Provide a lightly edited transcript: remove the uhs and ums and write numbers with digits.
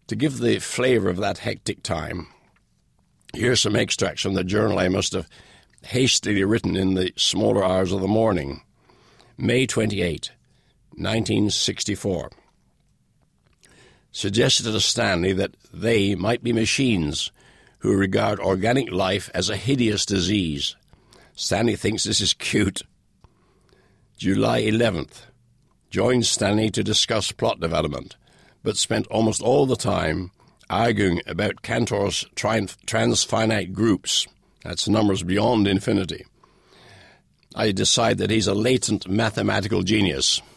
To give the flavour of that hectic time, here's some extracts from the journal I must have hastily written in the smaller hours of the morning. May 28, 1964. Suggested to Stanley that they might be machines who regard organic life as a hideous disease. Stanley thinks this is cute. July 11th. Joined Stanley to discuss plot development, but spent almost all the time arguing about Cantor's transfinite groups. That's numbers beyond infinity. I decide that he's a latent mathematical genius.